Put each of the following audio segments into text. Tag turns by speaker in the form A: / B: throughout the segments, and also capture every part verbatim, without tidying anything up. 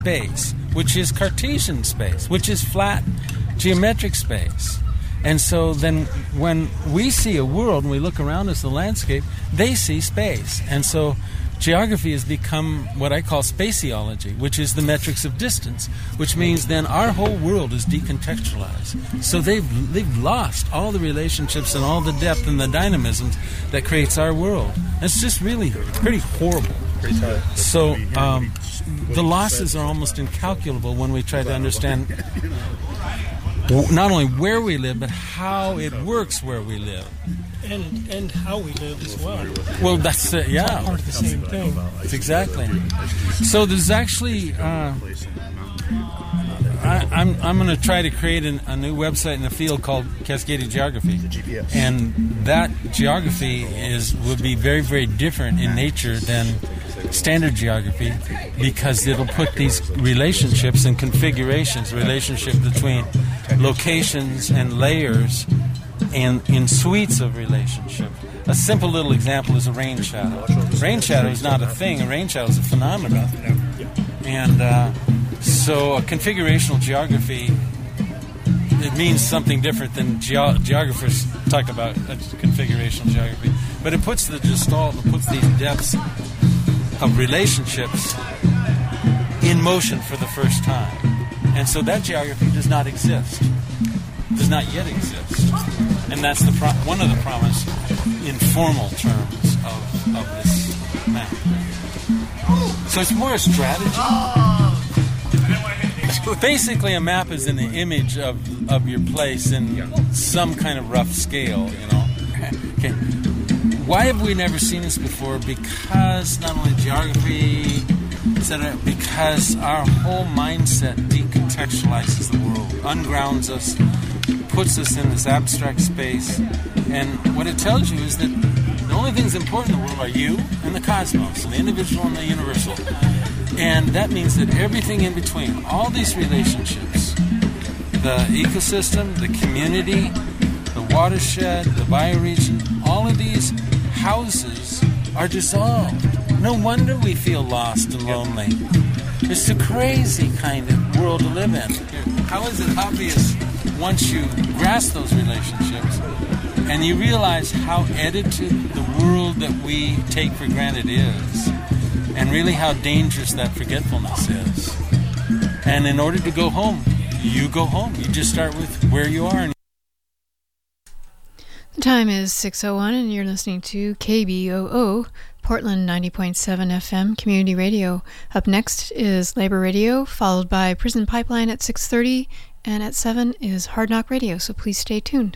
A: space, which is Cartesian space, which is flat geometric space. And so then when we see a world and we look around us, the landscape, they see space. And so geography has become what I call spaciology, which is the metrics of distance, which means then our whole world is decontextualized. So they've, they've lost all the relationships and all the depth and the dynamisms that creates our world. It's just really pretty horrible. So um, the losses are almost incalculable when we try to understand not only where we live, but how it works where we live.
B: And and how we live as well.
A: Well, that's uh, yeah.
B: It's part of the same thing.
A: Exactly. So there's actually, uh, I, I'm I'm going to try to create an, a new website in the field called Cascadia Geography, and that geography is would be very very different in nature than standard geography, because it'll put these relationships and configurations, relationship between locations and layers, and in suites of relationship. A simple little example is a rain shadow. Rain shadow is not a thing. A rain shadow is a phenomenon. And uh, so a configurational geography, it means something different than ge- geographers talk about a configurational geography. But it puts the gestalt, it puts these depths of relationships in motion for the first time. And so that geography does not exist. Does not yet exist. And that's the pro- one of the promise in formal terms of, of this map. So it's more a strategy. Basically, a map is an image of, of your place in some kind of rough scale, you know. Okay. Why have we never seen this before? Because not only geography, et cetera, because our whole mindset decontextualizes the world, ungrounds us, puts us in this abstract space. And what it tells you is that the only things important in the world are you and the cosmos, and the individual and the universal. And that means that everything in between, all these relationships, the ecosystem, the community, the watershed, the bioregion, all of these houses are dissolved. No wonder we feel lost and lonely. It's a crazy kind of world to live in. How is it obvious once you grasp those relationships and you realize how edited the world that we take for granted is, and really how dangerous that forgetfulness is? And in order to go home, you go home. You just start with where you are.
C: The time is six oh one and you're listening to K B O O, Portland ninety point seven F M Community Radio. Up next is Labor Radio, followed by Prison Pipeline at six thirty, and at seven is Hard Knock Radio, so please stay tuned.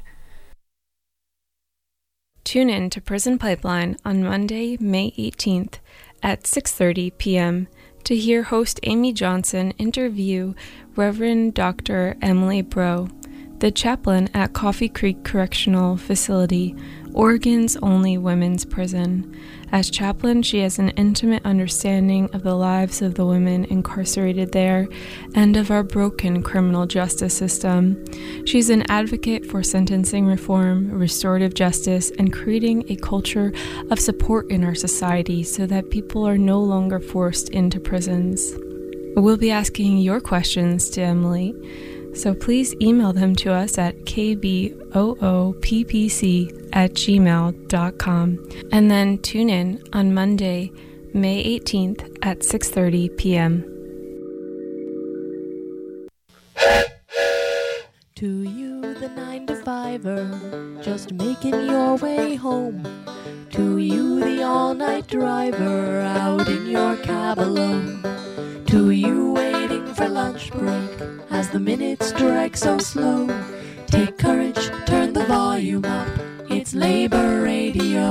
D: Tune in to Prison Pipeline on Monday, May eighteenth at six thirty p.m. to hear host Amy Johnson interview Reverend Doctor Emily Breaux, the chaplain at Coffee Creek Correctional Facility, Oregon's only women's prison. As chaplain, she has an intimate understanding of the lives of the women incarcerated there and of our broken criminal justice system. She's an advocate for sentencing reform, restorative justice, and creating a culture of support in our society so that people are no longer forced into prisons. We'll be asking your questions to Emily, so please email them to us at k b o o p p c at gmail dot com, and then tune in on Monday, May eighteenth at six thirty p.m.
E: To you, the nine to fiver, just making your way home. To you, the all-night driver, out in your cab alone. To you, waiting for lunch break, as the minutes drag so slow. Take courage, turn the volume up, it's Labor Radio.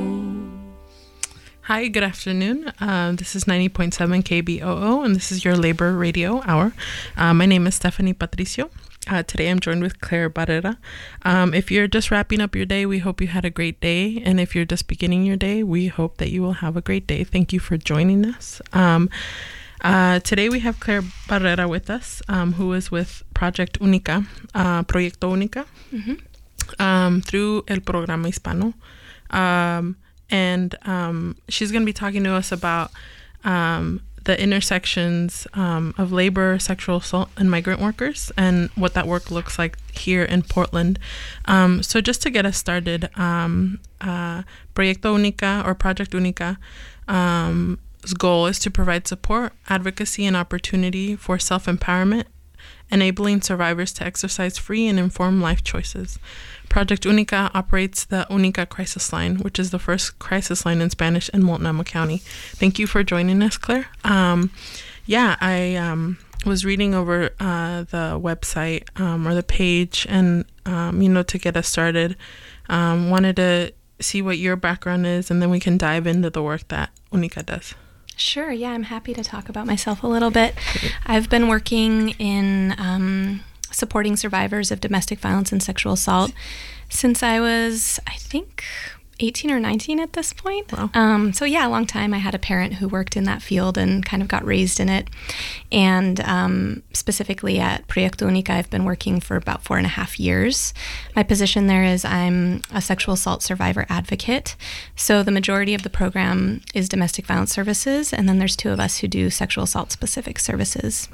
F: Hi, good afternoon. Uh, this is ninety point seven K B O O, and this is your Labor Radio Hour. Uh, my name is Stephanie Patricio. Uh, today I'm joined with Claire Barrera. Um, if you're just wrapping up your day, we hope you had a great day. And if you're just beginning your day, we hope that you will have a great day. Thank you for joining us. Um, Uh, today we have Claire Barrera with us, um, who is with Project Única, uh, Proyecto Única, mm-hmm. um, through El Programa Hispano. Um, and um, she's going to be talking to us about um, the intersections um, of labor, sexual assault, and migrant workers, and what that work looks like here in Portland. Um, so just to get us started, um, uh, Proyecto Única or Project Única, um, goal is to provide support, advocacy, and opportunity for self-empowerment, enabling survivors to exercise free and informed life choices. Project Única operates the Única Crisis Line, which is the first crisis line in Spanish in Multnomah County. Thank you for joining us, Claire. Um, yeah, I um, was reading over uh, the website um, or the page, and, um, you know, to get us started, um, wanted to see what your background is, and then we can dive into the work that Única does.
G: Sure, yeah, I'm happy to talk about myself a little bit. I've been working in um, supporting survivors of domestic violence and sexual assault since I was, I think, eighteen or nineteen at this point.
F: Wow.
G: Um, so yeah, a long time. I had a parent who worked in that field and kind of got raised in it. And um, specifically at Proyecto Única, I've been working for about four and a half years. My position there is I'm a sexual assault survivor advocate. So the majority of the program is domestic violence services, and then there's two of us who do sexual assault specific services.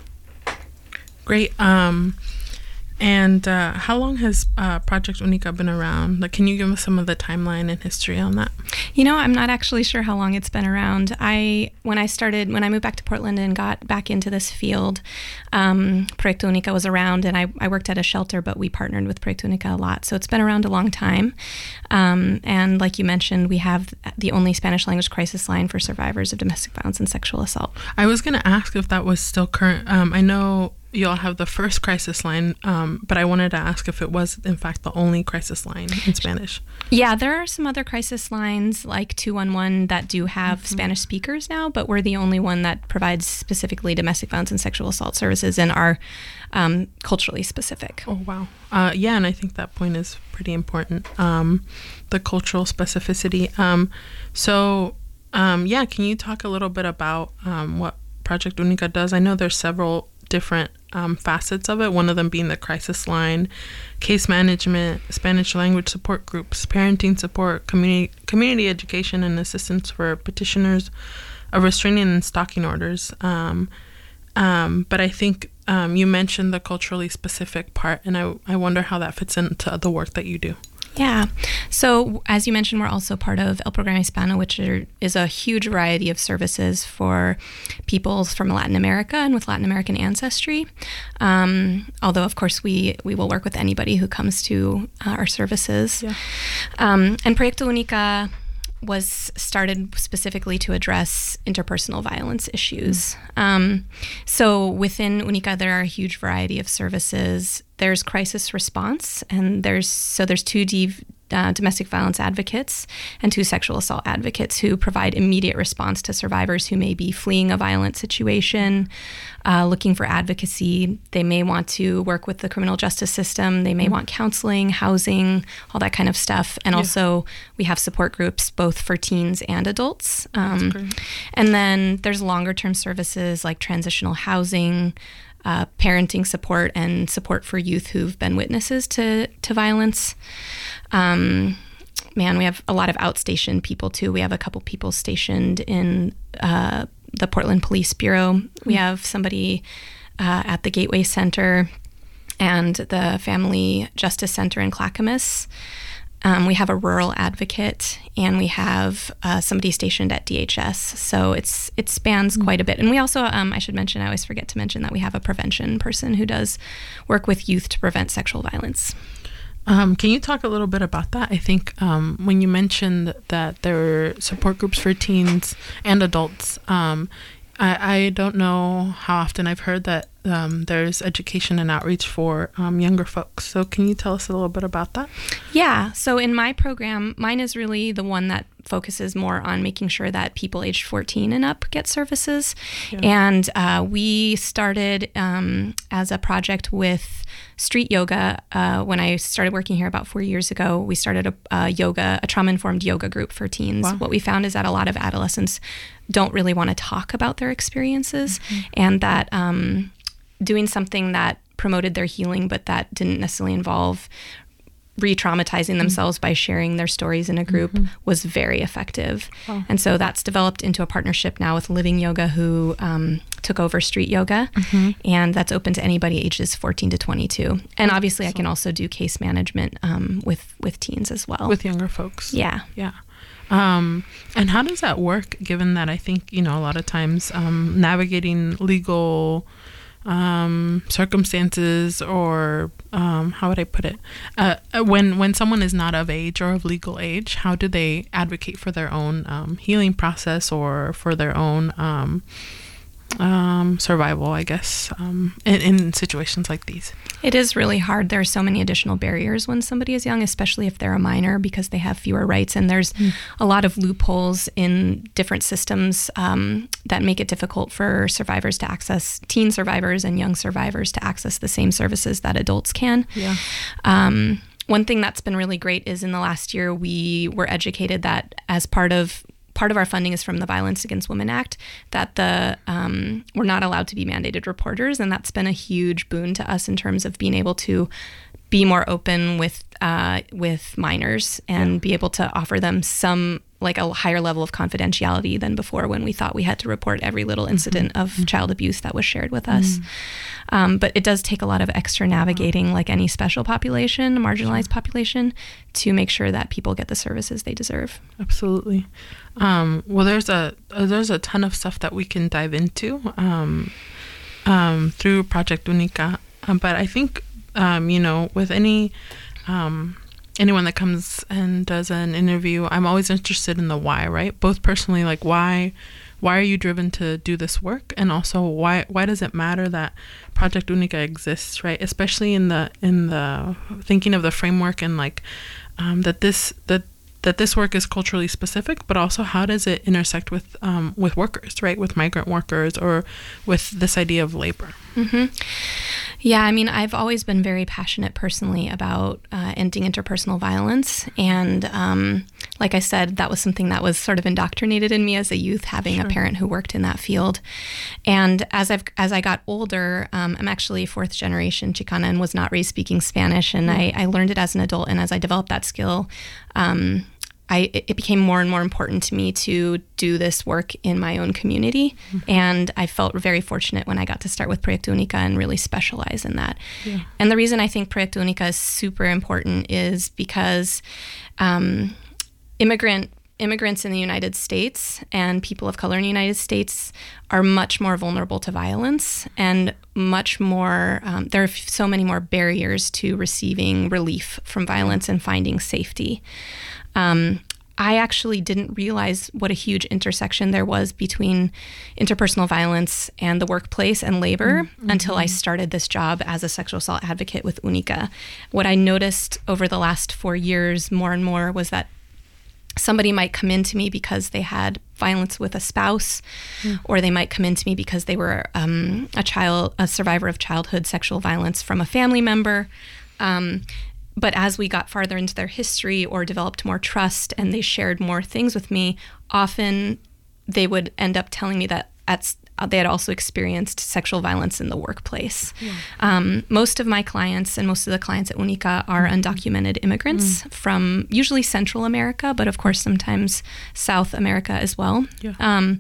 F: Great. Um, and uh, how long has uh, Project Única been around? Like, can you give us some of the timeline and history on that?
G: You know, I'm not actually sure how long it's been around. I when I started, when I moved back to Portland and got back into this field, um, Proyecto Única was around, and I, I worked at a shelter, but we partnered with Proyecto Única a lot. So it's been around a long time. Um, and like you mentioned, we have the only Spanish language crisis line for survivors of domestic violence and sexual assault.
F: I was going to ask if that was still current. Um, I know you all have the first crisis line, um, but I wanted to ask if it was, in fact, the only crisis line in Spanish.
G: Yeah, there are some other crisis lines like two one one that do have mm-hmm. Spanish speakers now, but we're the only one that provides specifically domestic violence and sexual assault services and are um, culturally specific.
F: Oh, wow. Uh, yeah, and I think that point is pretty important, um, the cultural specificity. Um, so, um, yeah, can you talk a little bit about um, what Project Única does? I know there's several different um, facets of it, one of them being the crisis line, case management, Spanish language support groups, parenting support, community community education and assistance for petitioners of restraining and stalking orders. Um, um, but I think um, you mentioned the culturally specific part, and I, I wonder how that fits into the work that you do.
G: Yeah. So as you mentioned, we're also part of El Programa Hispano, which are, is a huge variety of services for people from Latin America and with Latin American ancestry. Um, although, of course, we, we will work with anybody who comes to uh, our services.
F: Yeah.
G: Um, and Proyecto Única was started specifically to address interpersonal violence issues. Mm. Um, so within Única, there are a huge variety of services. There's crisis response, and there's so there's two D, uh, domestic violence advocates and two sexual assault advocates who provide immediate response to survivors who may be fleeing a violent situation, uh, looking for advocacy. They may want to work with the criminal justice system. They may mm-hmm. want counseling, housing, all that kind of stuff. And yeah. also we have support groups both for teens and adults. Um, That's great. And then there's longer term services like transitional housing, Uh, parenting support, and support for youth who've been witnesses to, to violence. Um, man, we have a lot of outstation people too. We have a couple people stationed in uh, the Portland Police Bureau. Mm-hmm. We have somebody uh, at the Gateway Center and the Family Justice Center in Clackamas. Um, we have a rural advocate, and we have uh, somebody stationed at D H S. So it's it spans mm-hmm. quite a bit. And we also, um, I should mention, I always forget to mention that we have a prevention person who does work with youth to prevent sexual violence.
F: Um, can you talk a little bit about that? I think um, when you mentioned that there are support groups for teens and adults, um, I, I don't know how often I've heard that um, there's education and outreach for um, younger folks. So can you tell us a little bit about that?
G: Yeah. So in my program, mine is really the one that focuses more on making sure that people aged fourteen and up get services. Yeah. And uh, we started um, as a project with Street Yoga. Uh, when I started working here about four years ago, we started a, a yoga, a trauma-informed yoga group for teens. Wow. What we found is that a lot of adolescents don't really want to talk about their experiences, mm-hmm. and that um, doing something that promoted their healing, but that didn't necessarily involve re-traumatizing themselves by sharing their stories in a group mm-hmm. was very effective. Wow. And so that's developed into a partnership now with Living Yoga, who um, took over Street Yoga, mm-hmm. and that's open to anybody ages fourteen to twenty-two. And obviously so. I can also do case management um, with, with teens as well.
F: With younger folks.
G: Yeah.
F: Yeah. Um, and how does that work, given that I think, you know, a lot of times um, navigating legal um, circumstances or um, how would I put it? Uh, when when someone is not of age or of legal age, how do they advocate for their own um, healing process or for their own um, um, survival, I guess, um, in, in situations like these?
G: It is really hard. There are so many additional barriers when somebody is young, especially if they're a minor, because they have fewer rights. And there's mm. a lot of loopholes in different systems um, that make it difficult for survivors to access, teen survivors and young survivors to access the same services that adults can.
F: Yeah.
G: Um, one thing that's been really great is in the last year, we were educated that as part of Part of our funding is from the Violence Against Women Act, that the um, we're not allowed to be mandated reporters, and that's been a huge boon to us in terms of being able to be more open with uh, with minors and yeah. be able to offer them some like a higher level of confidentiality than before, when we thought we had to report every little incident mm-hmm. of mm-hmm. child abuse that was shared with us. Mm-hmm. Um, but it does take a lot of extra navigating, like any special population, marginalized population, to make sure that people get the services they deserve.
F: Absolutely. Um, well, there's a uh, there's a ton of stuff that we can dive into um, um, through Project Unica. Um, but I think, um, you know, with any um, anyone that comes and does an interview, I'm always interested in the why, right? Both personally, like why why are you driven to do this work, and also why why does it matter that Project Unica exists, right? Especially in the in the thinking of the framework and like um, that this that that this work is culturally specific, but also how does it intersect with um, with workers, right? With migrant workers or with this idea of labor.
G: Mm-hmm. Yeah, I mean, I've always been very passionate personally about uh, ending interpersonal violence. And um, like I said, that was something that was sort of indoctrinated in me as a youth, having sure. a parent who worked in that field. And as I've as I got older, um, I'm actually fourth generation Chicana and was not raised speaking Spanish. And mm-hmm. I, I learned it as an adult. And as I developed that skill, um, I, it became more and more important to me to do this work in my own community. Mm-hmm. And I felt very fortunate when I got to start with Proyecto Unica and really specialize in that. Yeah. And the reason I think Proyecto Unica is super important is because um, immigrant immigrants in the United States and people of color in the United States are much more vulnerable to violence and much more, um, there are so many more barriers to receiving relief from violence and finding safety. Um, I actually didn't realize what a huge intersection there was between interpersonal violence and the workplace and labor mm-hmm. until I started this job as a sexual assault advocate with Unica. What I noticed over the last four years more and more was that somebody might come into me because they had violence with a spouse, mm. or they might come into me because they were um, a child, a survivor of childhood sexual violence from a family member. Um, But as we got farther into their history or developed more trust and they shared more things with me, often they would end up telling me that at, they had also experienced sexual violence in the workplace. Yeah. Um, most of my clients and most of the clients at Unica are mm-hmm. undocumented immigrants mm. from usually Central America, but of course sometimes South America as well. Yeah. Um,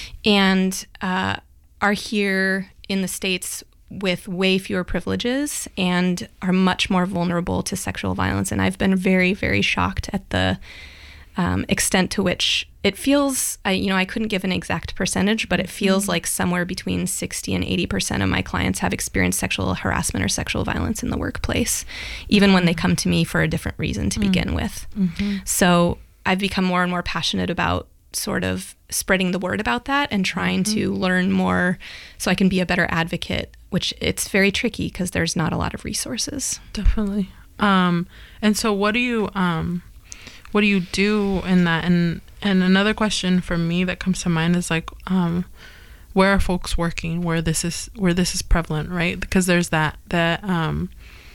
G: and uh, are here in the States with way fewer privileges and are much more vulnerable to sexual violence. And I've been very, very shocked at the um, extent to which it feels, I, you know, I couldn't give an exact percentage, but it feels mm-hmm. like somewhere between sixty and eighty percent of my clients have experienced sexual harassment or sexual violence in the workplace, even when they come to me for a different reason to mm-hmm. begin with. Mm-hmm. So I've become more and more passionate about sort of spreading the word about that and trying mm-hmm. to learn more so I can be a better advocate, which it's very tricky because there's not a lot of resources.
F: Definitely. Um, and so what do you, um, what do you do in that? And, and another question for me that comes to mind is like, um, where are folks working where this is, where this is prevalent, right? Because there's that, that, um,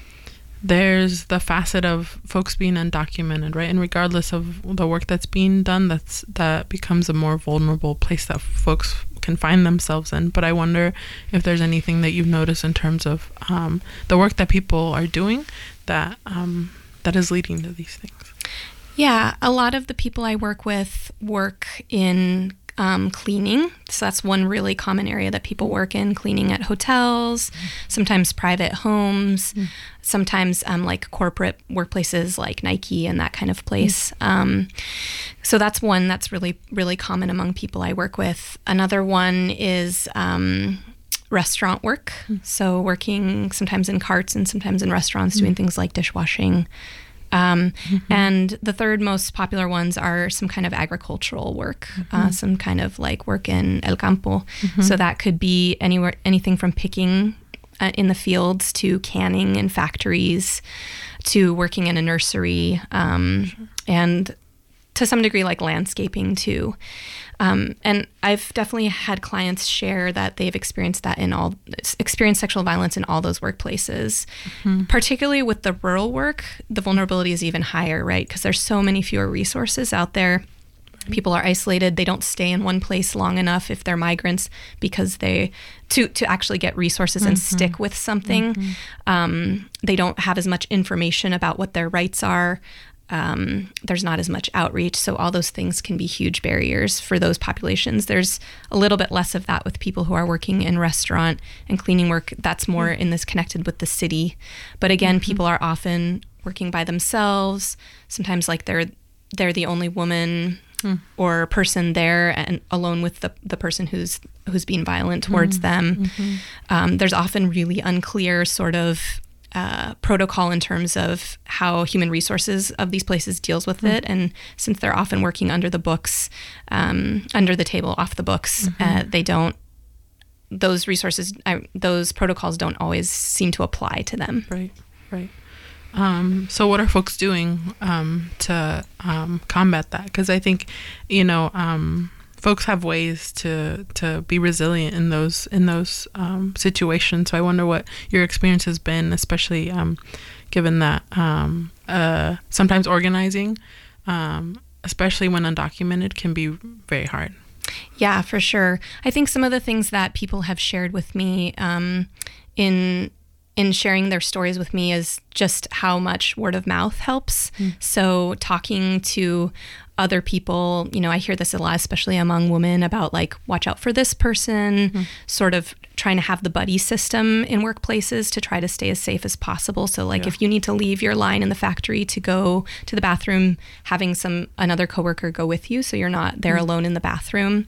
F: there's the facet of folks being undocumented, right? And regardless of the work that's being done, that's that becomes a more vulnerable place that folks can find themselves in. But I wonder if there's anything that you've noticed in terms of um, the work that people are doing that um, that is leading to these things?
G: Yeah, a lot of the people I work with work in um, cleaning. So that's one really common area that people work in, cleaning at hotels, sometimes private homes, mm. sometimes um, like corporate workplaces like Nike and that kind of place. Mm. Um, so that's one that's really, really common among people I work with. Another one is um, restaurant work. Mm. So working sometimes in carts and sometimes in restaurants, mm. doing things like dishwashing. Um, mm-hmm. And the third most popular ones are some kind of agricultural work, mm-hmm. uh, some kind of like work in el campo. Mm-hmm. So that could be anywhere, anything from picking uh, in the fields to canning in factories to working in a nursery, um, sure. and to some degree like landscaping too. Um, and I've definitely had clients share that they've experienced that in all, experienced sexual violence in all those workplaces. Mm-hmm. Particularly with the rural work, the vulnerability is even higher, right? Because there's so many fewer resources out there. People are isolated. They don't stay in one place long enough if they're migrants because they, to, to actually get resources mm-hmm. and stick with something. Mm-hmm. Um, they don't have as much information about what their rights are. Um, there's not as much outreach, so all those things can be huge barriers for those populations. There's a little bit less of that with people who are working in restaurant and cleaning work. That's more mm-hmm. in this connected with the city. But again, mm-hmm. people are often working by themselves. Sometimes like they're they're the only woman mm. or person there and alone with the the person who's who's being violent towards mm-hmm. them. Mm-hmm. Um, there's often really unclear sort of Uh, protocol in terms of how human resources of these places deals with mm-hmm. it. And since they're often working under the books, um, under the table, off the books, mm-hmm. uh, they don't, those resources, uh, those protocols don't always seem to apply to them.
F: Right, right. Um, so what are folks doing um, to um, combat that? Because I think, you know, um, folks have ways to to be resilient in those in those um, situations. So I wonder what your experience has been, especially um, given that um, uh, sometimes organizing, um, especially when undocumented, can be very hard.
G: Yeah, for sure. I think some of the things that people have shared with me um, in in sharing their stories with me is just how much word of mouth helps. Mm. So talking to other people, you know, I hear this a lot, especially among women, about like, watch out for this person, mm. sort of trying to have the buddy system in workplaces to try to stay as safe as possible. So like, yeah. if you need to leave your line in the factory to go to the bathroom, having some another coworker go with you so you're not there mm. alone in the bathroom.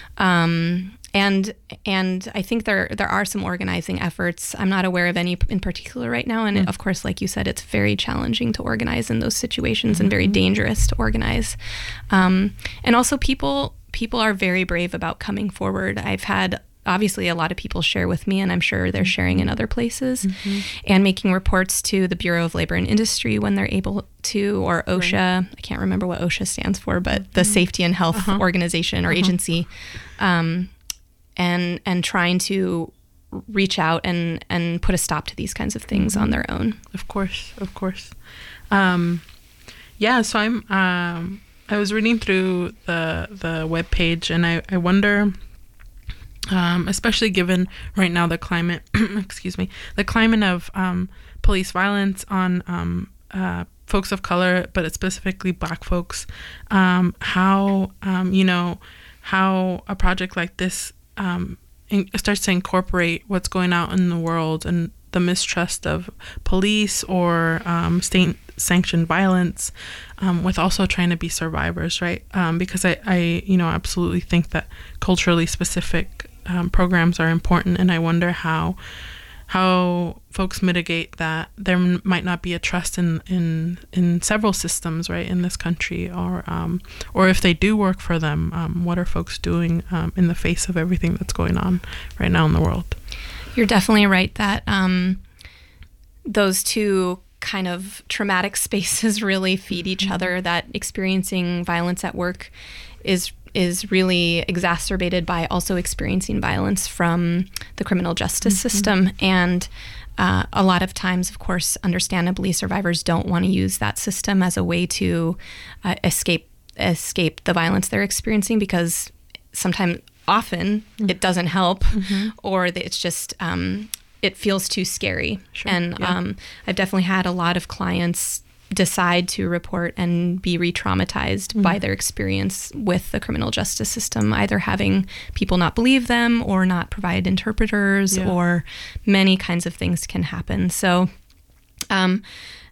G: Um, And and I think there there are some organizing efforts. I'm not aware of any in particular right now. And mm. of course, like you said, it's very challenging to organize in those situations mm-hmm. and very dangerous to organize. Um, and also people people are very brave about coming forward. I've had obviously a lot of people share with me, and I'm sure they're sharing in other places, mm-hmm. and making reports to the Bureau of Labor and Industry when they're able to, or OSHA. Right. I can't remember what OSHA stands for, but mm-hmm. the Safety and Health uh-huh. Organization or uh-huh. agency. Um, and and trying to reach out and, and put a stop to these kinds of things mm-hmm. on their own.
F: Of course, of course. Um, yeah, so I'm, um, I was reading through the the webpage, and I, I wonder, um, especially given right now the climate, excuse me, the climate of um, police violence on um, uh, folks of color, but it's specifically Black folks, um, how, um, you know, how a project like this Um, in, starts to incorporate what's going on in the world and the mistrust of police or um, state-sanctioned violence, um, with also trying to be survivors, right? Um, because I, I, you know, absolutely think that culturally specific um, programs are important, and I wonder how how folks mitigate that. There m- might not be a trust in, in in several systems, right, in this country, or um, or if they do work for them, um, what are folks doing um, in the face of everything that's going on right now in the world?
G: You're definitely right that um, those two kind of traumatic spaces really feed each mm-hmm. other, that experiencing violence at work is is really exacerbated by also experiencing violence from the criminal justice mm-hmm. system. And uh, a lot of times, of course, understandably, survivors don't want to use that system as a way to uh, escape escape the violence they're experiencing, because sometimes, often, mm-hmm. it doesn't help, mm-hmm. or it's just, um, it feels too scary. Sure. And yeah. um, I've definitely had a lot of clients decide to report and be re-traumatized
F: Mm-hmm.
G: by their experience with the criminal justice system, either having people not believe them or not provide interpreters,
F: Yeah.
G: or many kinds of things can happen. So, um,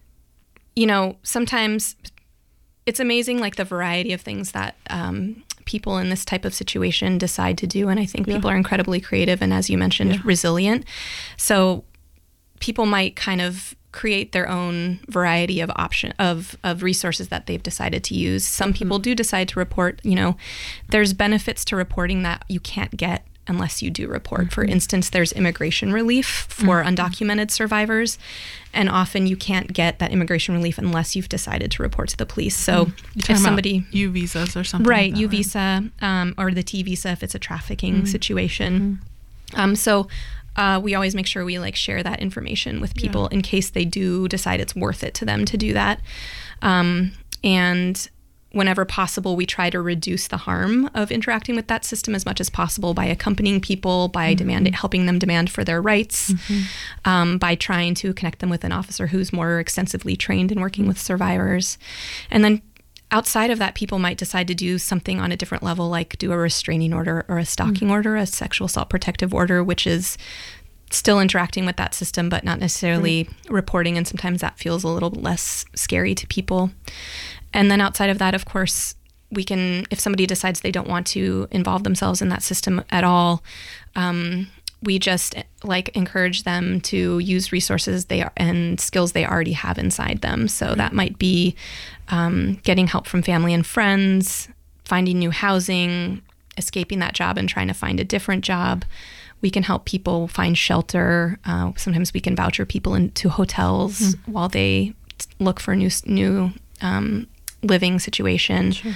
G: you know, sometimes it's amazing, like the variety of things that um, people in this type of situation decide to do. And I think
F: Yeah.
G: people are incredibly creative and, as you mentioned,
F: Yeah.
G: resilient. So people might kind of create their own variety of option of of resources that they've decided to use. Some
F: Mm-hmm.
G: people do decide to report. You know, there's benefits to reporting that you can't get unless you do report.
F: Mm-hmm.
G: For instance, there's immigration relief for mm-hmm. undocumented survivors, and often you can't get that immigration relief unless you've decided to report to the police. So
F: mm-hmm.
G: if somebody
F: U visas or something,
G: right,
F: like that,
G: U
F: right?
G: visa um, or the T visa if it's a trafficking
F: Mm-hmm.
G: situation. Um, so. Uh, we always make sure we like share that information with people
F: Yeah.
G: in case they do decide it's worth it to them to do that. Um, and whenever possible, we try to reduce the harm of interacting with that system as much as possible by accompanying people, by
F: Mm-hmm.
G: demand, helping them demand for their rights,
F: Mm-hmm.
G: um, by trying to connect them with an officer who's more extensively trained in working with survivors. And then outside of that, people might decide to do something on a different level, like do a restraining order or a stalking mm-hmm. order, a sexual assault protective order, which is still interacting with that system, but not necessarily mm-hmm. reporting. And sometimes that feels a little less scary to people. And then outside of that, of course, we can, if somebody decides they don't want to involve themselves in that system at all, um, we just like encourage them to use resources they are, and skills they already have inside them. So that might be um, getting help from family and friends, finding new housing, escaping that job and trying to find a different job. We can help people find shelter. Uh, sometimes we can voucher people into hotels mm-hmm. while they look for a new new um, living situation.
F: Sure.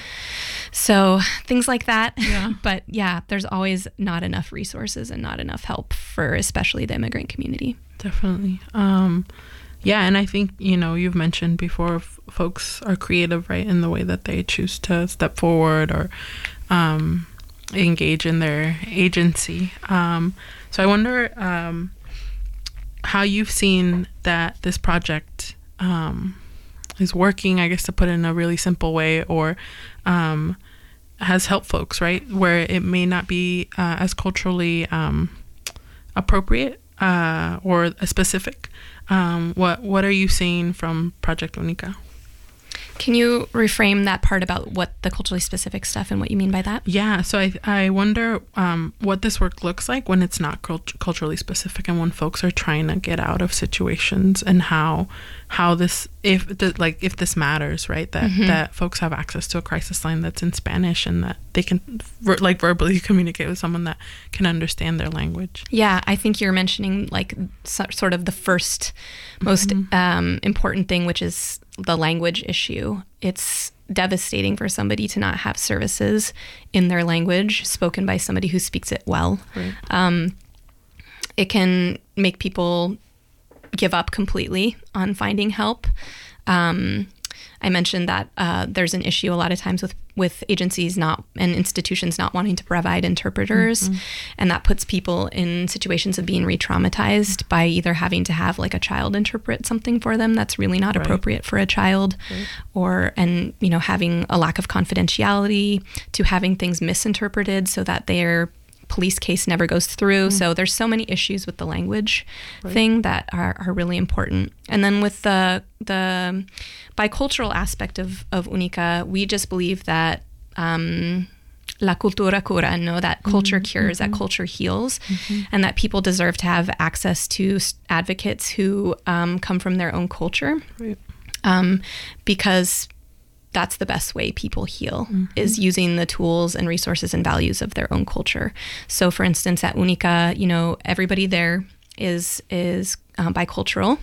G: So things like that.
F: Yeah.
G: But yeah, there's always not enough resources and not enough help for especially the immigrant community.
F: Definitely. Um, yeah, and I think, you know, you've mentioned before, f- folks are creative, right, in the way that they choose to step forward or um, engage in their agency. Um, so I wonder um, how you've seen that this project um, is working, I guess, to put it in a really simple way, or um, has helped folks, right, where it may not be uh, as culturally um, appropriate uh, or specific. Um, what what are you seeing from Project Unica?
G: Can you reframe that part about what the culturally specific stuff and what you mean by that?
F: Yeah, so I I wonder um, what this work looks like when it's not cult- culturally specific, and when folks are trying to get out of situations, and how how this if the, like if this matters, right? That mm-hmm. that folks have access to a crisis line that's in Spanish, and that they can ver- like verbally communicate with someone that can understand their language.
G: Yeah, I think you're mentioning like so, sort of the first most mm-hmm. um, important thing, which is the language issue. It's devastating for somebody to not have services in their language spoken by somebody who speaks it well.
F: Right.
G: Um, it can make people give up completely on finding help. Um, I mentioned that uh, there's an issue a lot of times with, with agencies not and institutions not wanting to provide interpreters. Mm-hmm. And that puts people in situations of being re-traumatized by either having to have like a child interpret something for them that's really not right. appropriate for a child, right. or, and, you know, having a lack of confidentiality, to having things misinterpreted so that they're police case never goes through. Mm. So there's so many issues with the language right. thing that are, are really important. And then with the the bicultural aspect of, of Unica, we just believe that um, la cultura cura, no, that culture mm-hmm. cures, mm-hmm. that culture heals, mm-hmm. and that people deserve to have access to advocates who um, come from their own culture.
F: Right.
G: Um, because that's the best way people heal, mm-hmm. is using the tools and resources and values of their own culture. So for instance, at Unica, you know, everybody there is is uh, bicultural.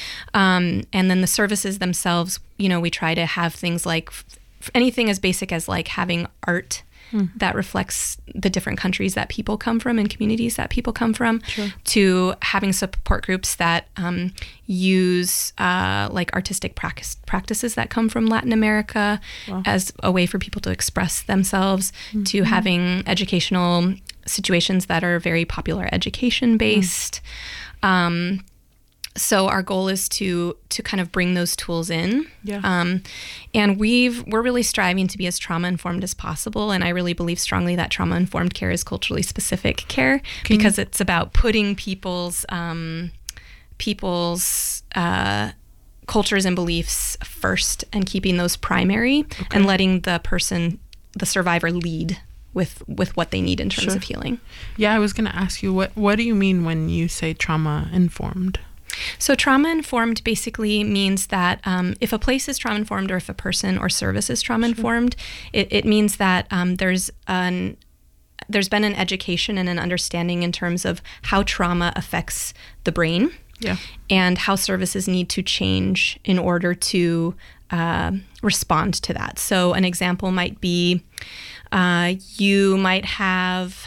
G: Um, and then the services themselves, you know, we try to have things like f- anything as basic as like having art mm. that reflects the different countries that people come from and communities that people come from,
F: sure.
G: to having support groups that um, use uh, like artistic practice, practices that come from Latin America wow. as a way for people to express themselves, mm-hmm. to having educational situations that are very popular education based. Mm. Um, so our goal is to to kind of bring those tools in.
F: Yeah.
G: Um, and we've we're really striving to be as trauma informed as possible. And I really believe strongly that trauma informed care is culturally specific care
F: Can
G: because
F: you-
G: it's about putting people's um, people's uh, cultures and beliefs first and keeping those primary
F: Okay.
G: and letting the person, the survivor, lead with with what they need in terms
F: Sure.
G: of healing.
F: Yeah, I was going to ask you, what, what do you mean when you say trauma-informed?
G: So trauma-informed basically means that um, if a place is trauma-informed or if a person or service is trauma-informed, it, it means that um, there's an there's been an education and an understanding in terms of how trauma affects the brain
F: Yeah.
G: and how services need to change in order to uh, respond to that. So an example might be uh, you might have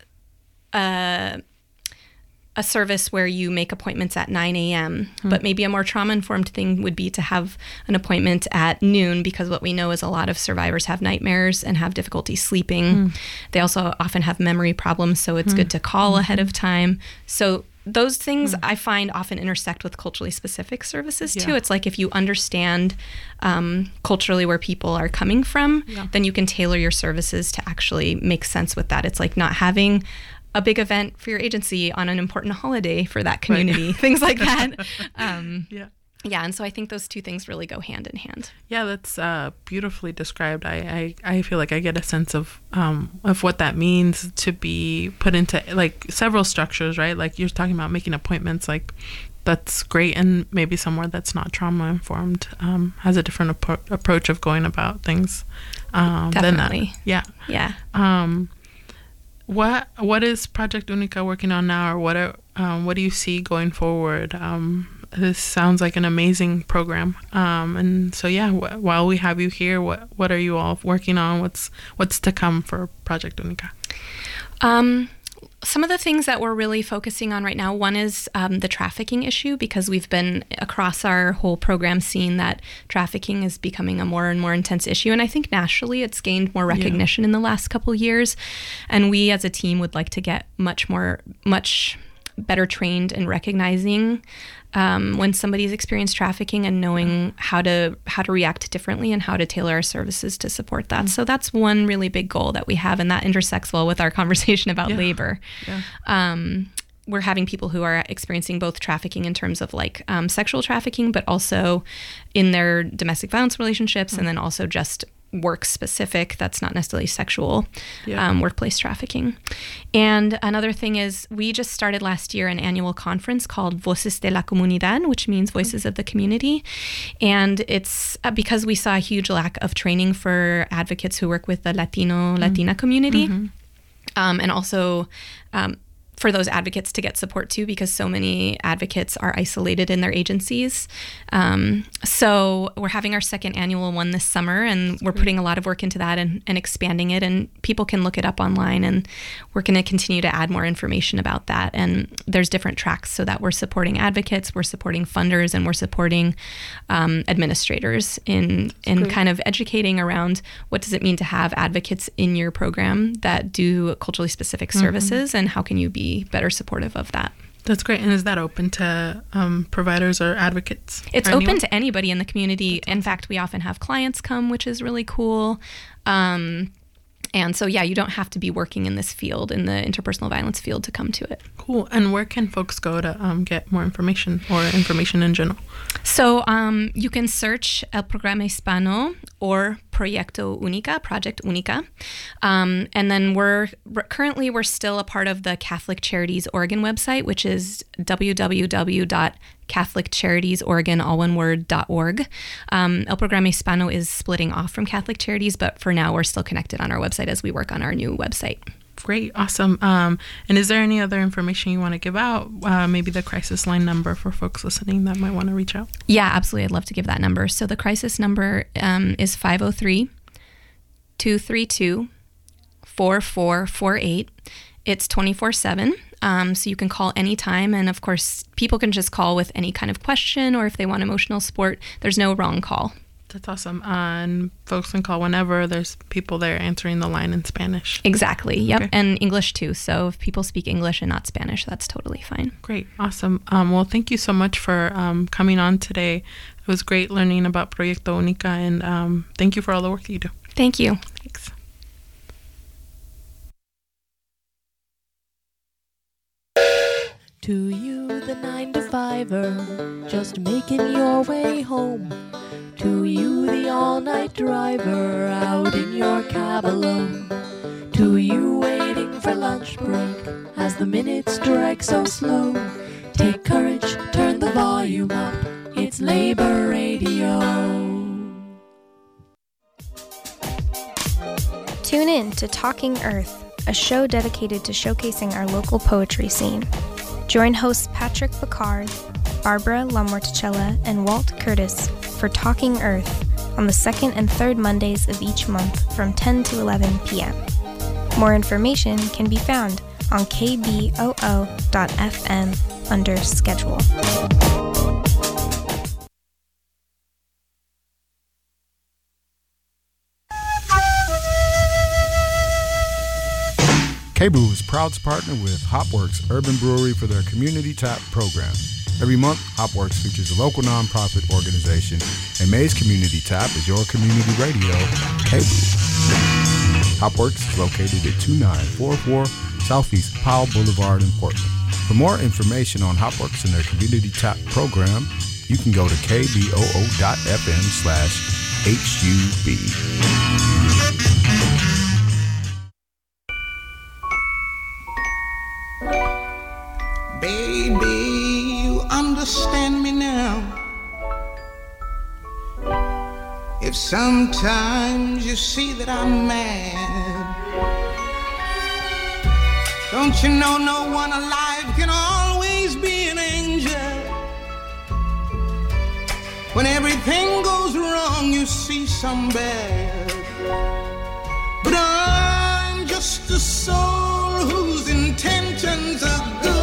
G: a, a service where you make appointments at nine a.m.,
F: Hmm.
G: but maybe a more trauma-informed thing would be to have an appointment at noon, because what we know is a lot of survivors have nightmares and have difficulty sleeping.
F: Hmm.
G: They also often have memory problems, so it's good to call
F: Mm-hmm.
G: ahead of time. So those things I find often intersect with culturally specific services too.
F: Yeah.
G: It's like if you understand um, culturally where people are coming from,
F: Yeah.
G: then you can tailor your services to actually make sense with that. It's like not having a big event for your agency on an important holiday for that community, things like that. Um,
F: Yeah.
G: yeah, and so I think those two things really go hand in hand.
F: Yeah, that's uh, beautifully described. I, I, I feel like I get a sense of um, of what that means to be put into like several structures, right? Like you're talking about making appointments, like that's great, and maybe somewhere that's not trauma informed um, has a different appro- approach of going about things um, than that.
G: Definitely.
F: Yeah.
G: Yeah.
F: Um, what what is Project Unica working on now, or what are, um, what do you see going forward? Um, this sounds like an amazing program, um, and so yeah. Wh- while we have you here, what what are you all working on? What's what's to come for Project Unica?
G: Um, some of the things that we're really focusing on right now, one is um, the trafficking issue, because we've been across our whole program seeing that trafficking is becoming a more and more intense issue. And I think nationally it's gained more recognition in the last couple years. And we as a team would like to get much more, much better trained in recognizing um, when somebody's experienced trafficking and knowing how to how to react differently and how to tailor our services to support that. Mm. So that's one really big goal that we have, and that intersects well with our conversation about
F: Yeah.
G: labor.
F: Yeah.
G: Um, we're having people who are experiencing both trafficking in terms of like um, sexual trafficking, but also in their domestic violence relationships, mm. and then also just work specific that's not necessarily sexual,
F: Yeah.
G: um, workplace trafficking. And another thing is we just started last year an annual conference called Voces de la Comunidad, which means Voices of the Community. And it's uh, because we saw a huge lack of training for advocates who work with the Latino, Latina community.
F: Mm-hmm.
G: Um, and also um, for those advocates to get support too, because so many advocates are isolated in their agencies. Um, so we're having our second annual one this summer, and we're putting a lot of work into that and, and expanding it, and people can look it up online, and we're going to continue to add more information about that. And there's different tracks so that we're supporting advocates, we're supporting funders, and we're supporting um, administrators in, in
F: great.
G: kind of educating around what does it mean to have advocates in your program that do culturally specific services, and how can you be better supportive of that.
F: That's great. And is that open to um, providers or advocates?
G: It's
F: or
G: open
F: anyone?
G: to anybody in the community. In fact, we often have clients come, which is really cool. Um, and so, yeah, you don't have to be working in this field, in the interpersonal violence field, to come to it.
F: Cool. And where can folks go to um, get more information or information in general?
G: So um, you can search El Programa Hispano or Proyecto Unica, Project Unica. Um, and then we're, we're currently, we're still a part of the Catholic Charities Oregon website, which is w w w dot catholic charities oregon all one word dot org. Um, El Programa Hispano is splitting off from Catholic Charities, but for now we're still connected on our website as we work on our new website.
F: Great. Awesome. Um, and is there any other information you want to give out? Uh, maybe the crisis line number for folks listening that might want to reach out?
G: Yeah, absolutely. I'd love to give that number. So the crisis number um, is five oh three, two three two, four four four eight. It's twenty-four seven. Um, so you can call anytime. And of course, people can just call with any kind of question, or if they want emotional support, there's no wrong call.
F: That's awesome. Uh, and folks can call whenever. There's people there answering the line in Spanish.
G: Exactly. Yep.
F: Okay.
G: And English too. So if people speak English and not Spanish, that's totally fine.
F: Great. Awesome. Um, well, thank you so much for um, coming on today. It was great learning about Proyecto Única, and um, thank you for all the work that you do.
G: Thank you.
F: Thanks.
E: To you, the nine to fiver, just making your way home. To you, the all-night driver, out in your cab alone. To you, waiting for lunch break, as the minutes drag so slow. Take courage, turn the volume up, it's Labor Radio.
H: Tune in to Talking Earth, a show dedicated to showcasing our local poetry scene. Join hosts Patrick Picard, Barbara LaMorticella, and Walt Curtis for Talking Earth on the second and third Mondays of each month from ten to eleven p.m. More information can be found on k b o o dot f m under Schedule.
I: K B O O is proud to partner with Hopworks Urban Brewery for their Community Tap program. Every month, Hopworks features a local nonprofit organization, and May's Community Tap is your community radio, K B O O. Hopworks is located at two nine four four Southeast Powell Boulevard in Portland. For more information on Hopworks and their Community Tap program, you can go to k b o o dot f m slash H U B.
J: Baby, you understand me now. If sometimes you see that I'm mad, don't you know no one alive can always be an angel? When everything goes wrong, you see some bad. But I'm just a soul whose intentions are good.